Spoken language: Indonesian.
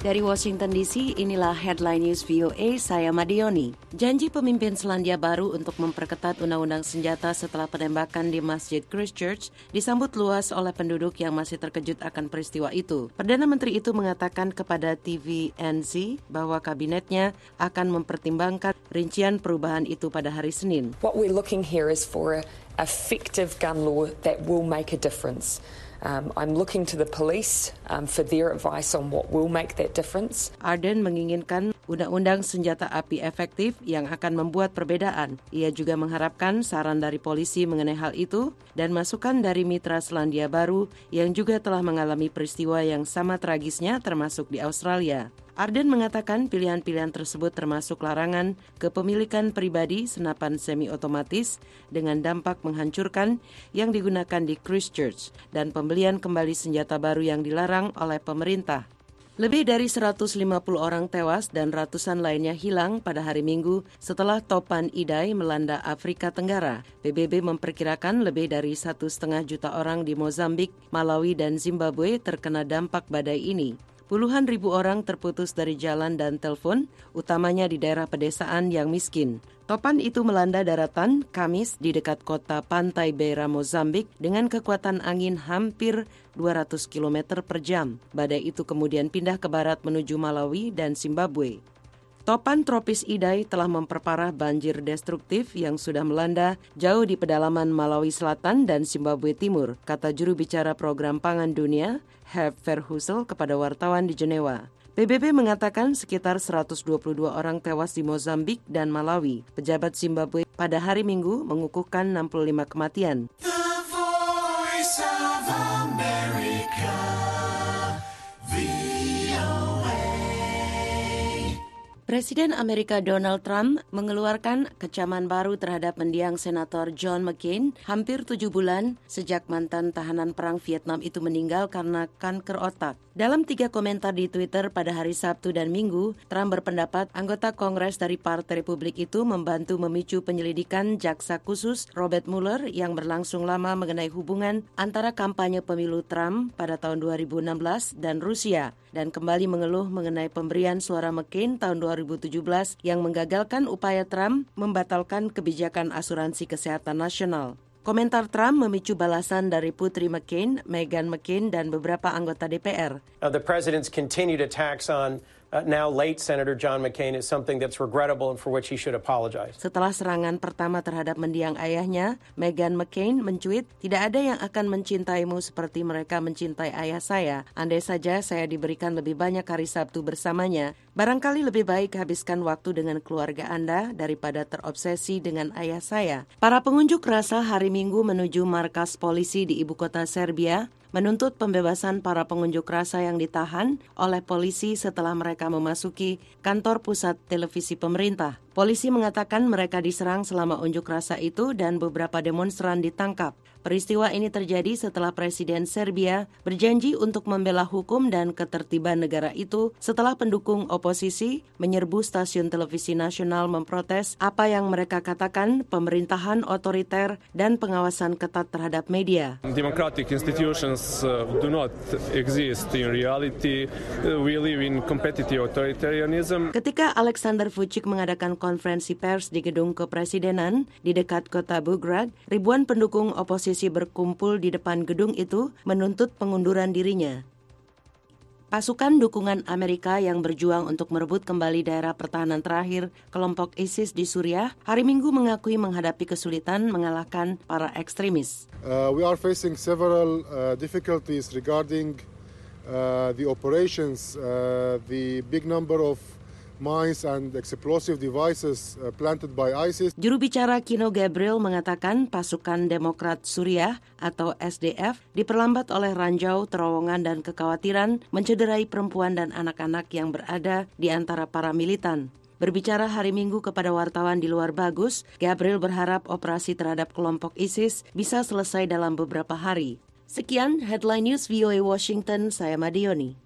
Dari Washington DC, inilah Headline News VOA, saya Madioni. Janji pemimpin Selandia Baru untuk memperketat undang-undang senjata setelah penembakan di Masjid Christchurch disambut luas oleh penduduk yang masih terkejut akan peristiwa itu. Perdana Menteri itu mengatakan kepada TVNZ bahwa kabinetnya akan mempertimbangkan rincian perubahan itu pada hari Senin. What we're looking here is for a effective gun law that will make a difference. I'm looking to the police for their advice on what will make that difference. Ardern menginginkan undang-undang senjata api efektif yang akan membuat perbedaan. Ia juga mengharapkan saran dari polisi mengenai hal itu dan masukan dari mitra Selandia Baru yang juga telah mengalami peristiwa yang sama tragisnya termasuk di Australia. Ardern mengatakan pilihan-pilihan tersebut termasuk larangan kepemilikan pribadi senapan semi-otomatis dengan dampak menghancurkan yang digunakan di Christchurch dan pembelian kembali senjata baru yang dilarang oleh pemerintah. Lebih dari 150 orang tewas dan ratusan lainnya hilang pada hari Minggu setelah topan Idai melanda Afrika Tenggara. PBB memperkirakan lebih dari 1,5 juta orang di Mozambik, Malawi, dan Zimbabwe terkena dampak badai ini. Puluhan ribu orang terputus dari jalan dan telepon, utamanya di daerah pedesaan yang miskin. Topan itu melanda daratan Kamis di dekat kota Pantai Beira, Mozambik dengan kekuatan angin hampir 200 km per jam. Badai itu kemudian pindah ke barat menuju Malawi dan Zimbabwe. Topan tropis Idai telah memperparah banjir destruktif yang sudah melanda jauh di pedalaman Malawi Selatan dan Zimbabwe Timur, kata juru bicara Program Pangan Dunia, Herb Verheusen kepada wartawan di Jenewa. PBB mengatakan sekitar 122 orang tewas di Mozambik dan Malawi. Pejabat Zimbabwe pada hari Minggu mengukuhkan 65 kematian. The Voice of America, Presiden Amerika Donald Trump mengeluarkan kecaman baru terhadap mendiang Senator John McCain hampir 7 bulan sejak mantan tahanan perang Vietnam itu meninggal karena kanker otak. Dalam 3 komentar di Twitter pada hari Sabtu dan Minggu, Trump berpendapat anggota Kongres dari Partai Republik itu membantu memicu penyelidikan jaksa khusus Robert Mueller yang berlangsung lama mengenai hubungan antara kampanye pemilu Trump pada tahun 2016 dan Rusia, dan kembali mengeluh mengenai pemberian suara McCain tahun 2017 yang menggagalkan upaya Trump membatalkan kebijakan asuransi kesehatan nasional. Komentar Trump memicu balasan dari putri McCain, Meghan McCain, dan beberapa anggota DPR. The president's continued attacks on now late Senator John McCain is something that's regrettable and for which he should apologize. Setelah serangan pertama terhadap mendiang ayahnya, Meghan McCain mencuit, "Tidak ada yang akan mencintaimu seperti mereka mencintai ayah saya. Andai saja saya diberikan lebih banyak hari Sabtu bersamanya, barangkali lebih baik habiskan waktu dengan keluarga Anda daripada terobsesi dengan ayah saya." Para pengunjuk rasa hari Minggu menuju markas polisi di ibu kota Serbia menuntut pembebasan para pengunjuk rasa yang ditahan oleh polisi setelah mereka memasuki kantor pusat televisi pemerintah. Polisi mengatakan mereka diserang selama unjuk rasa itu dan beberapa demonstran ditangkap. Peristiwa ini terjadi setelah Presiden Serbia berjanji untuk membela hukum dan ketertiban negara itu setelah pendukung oposisi menyerbu stasiun televisi nasional memprotes apa yang mereka katakan pemerintahan otoriter dan pengawasan ketat terhadap media. Democratic institutions do not exist in reality. We live in competitive authoritarianism. Ketika Alexander Vučić mengadakan konferensi pers di gedung kepresidenan di dekat kota Belgrade, ribuan pendukung oposisi berkumpul di depan gedung itu menuntut pengunduran dirinya. Pasukan dukungan Amerika yang berjuang untuk merebut kembali daerah pertahanan terakhir kelompok ISIS di Suriah hari Minggu mengakui menghadapi kesulitan mengalahkan para ekstremis. We are facing several difficulties regarding the operations, the big number of mines and explosive devices planted by ISIS. Juru bicara Kino Gabriel mengatakan pasukan Demokrat Suriah atau SDF diperlambat oleh ranjau, terowongan, dan kekhawatiran mencederai perempuan dan anak-anak yang berada di antara para militan. Berbicara hari Minggu kepada wartawan di luar Bagus, Gabriel berharap operasi terhadap kelompok ISIS bisa selesai dalam beberapa hari. Sekian Headline News VOA Washington, saya Madioni.